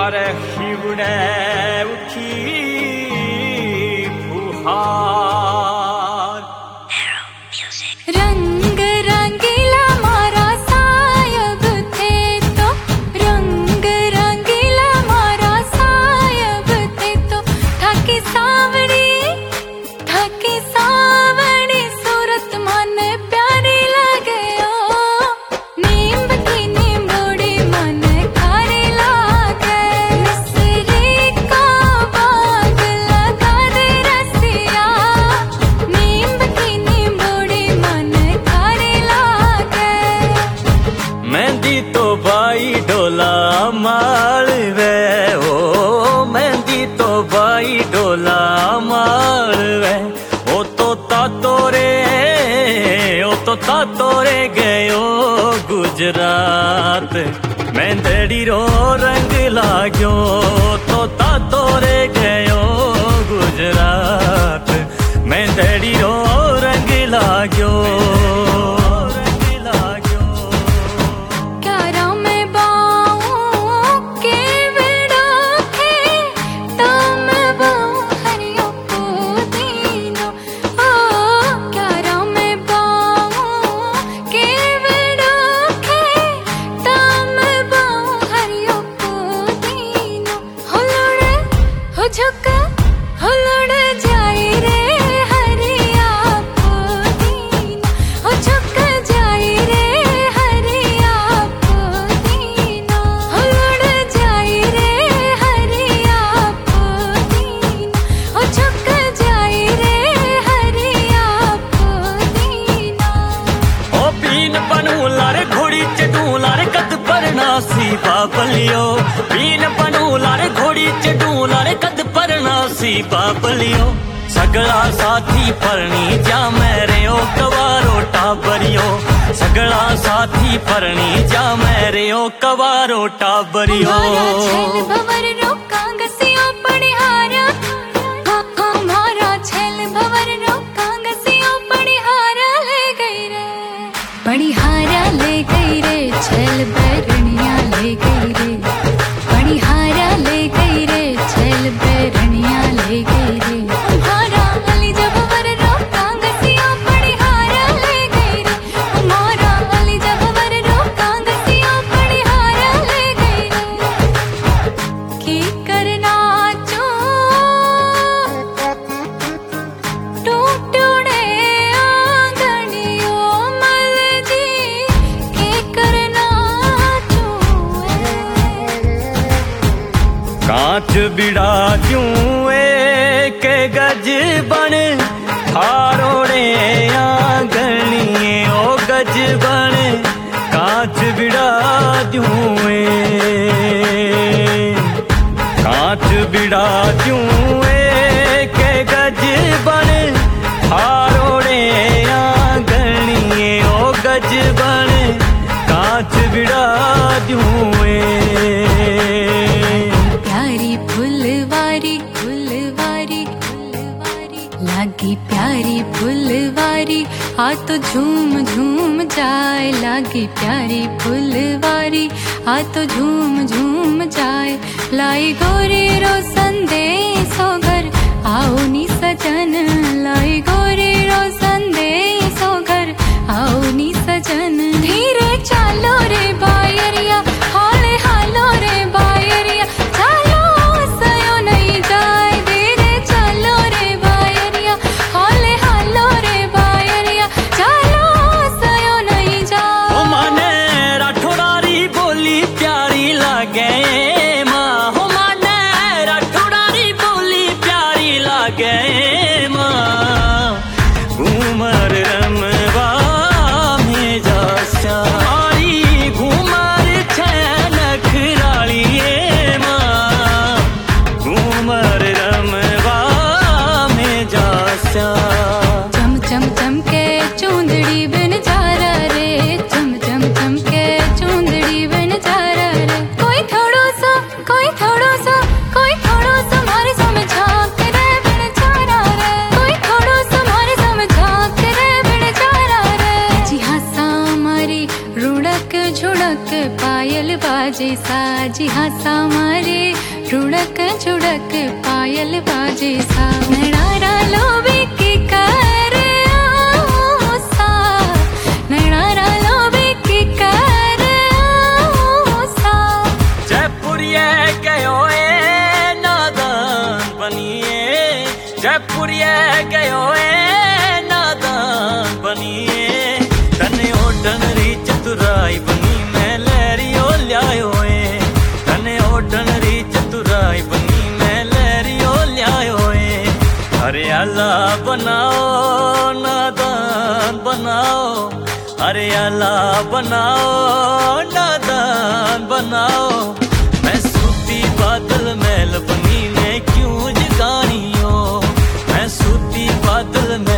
अरे शिवड़े उठी फुहार। रंग रंगीला मारा सायब थे तो, रंग रंगीला मारा सायब थे तो, ठाके सावड़ी सूरत मन प्यारी लगे ओ। नीम की नींबोड़ी मन खारी लागे, मिसरी का बाग लगा दे रसिया। नीम की नींबोड़ी मन खारी लागे। मेहंदी तो बाई डोला माल वे ओ, मेहंदी तो बाई डोला माल वे। ओ तो तातोरे गयो गुजरात, मेहंदी रो रंग लाग्यो तो तातोरे गयो गुजरात, मेहंदी रो रंग लाग्यो। बाबलियो बीन बनू लारे घोड़ी चडू लारे कद परना सी बाबलियो। सगला साथी परनी जा मेरे ओ कवारो टाबरियो, सगला साथी परनी जा मेरे ओ कवारो टाबरियो। पणिहारा ले गई रे छल बैरनिया ले गई रे, पणिहारा ले गई रे छल बैरनिया ले गई रे। तुम्हारा अली जब वर रो कांगसिया पणिहारा ले गई रे, तुम्हारा अली जब वर रो कांगसिया पणिहारा ले गई रे। की करना चो टूटूड़े कांच बिड़ा क्यों एक गज बन हारोड़े आंगनिए ओ गज बन, कांच बिड़ा क्यों कांच बिड़ा क्यों एक गज बन हारोड़े आंगनिए ओ गज बन, कांच बिड़ा क्यों। लागी प्यारी फुलवारी आ तो झूम झूम जाए, लागी प्यारी फुलवारी आ तो झूम झूम जाए। लाई गोरी रो संदेशो घर आओ नी सजन, लाई गोरी रो संदेशो घर आओ नी सजन। धीरे चालो रे बायरिया हाले हालो रे बायरिया, चालो सयो नहीं जाए। धीरे चालो रे बायरिया हाले हालो रे बायरिया, चालो सयो नहीं जाए। ओ माने राठौड़ारी बोली प्यारी लागे माँ, हो माने राठौड़ारी बोली प्यारी लागे माँ। पायल बाजे साज हासा मारे रुड़क झुड़क पायल बाजे सा नैनारा लोबे की कर आओ सा नैनारा लोबे की कर आओ सा जयपुरिया गयो ए नादान बनिए जयपुरिया गयो ए नादान बनिए तने ओढ़न री चतुराई बनी मैं लहरियो ल्यायो ए तने ओढ़न री चतुराई बनी मैं लहरियो ल्यायो ए हरियाला बनाओ नादान बनाओ हरियाला बनाओ नादान बनाओ मैं सूती बादल महल बनी मैं क्यों जगानी हो मैं सूती बादल